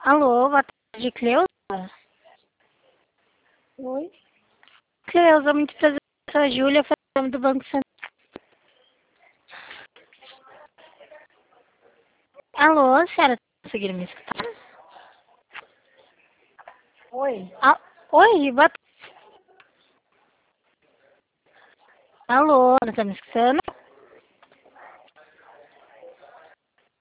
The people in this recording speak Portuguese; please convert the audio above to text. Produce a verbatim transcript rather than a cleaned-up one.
Alô, boa tarde, Cleusa? Oi? Cleusa, muito prazer, eu sou a Júlia, falando do Banco Santander. Alô, a senhora tá conseguindo me escutar? Oi? Ah, oi, boa tarde. Alô, não tá me escutando?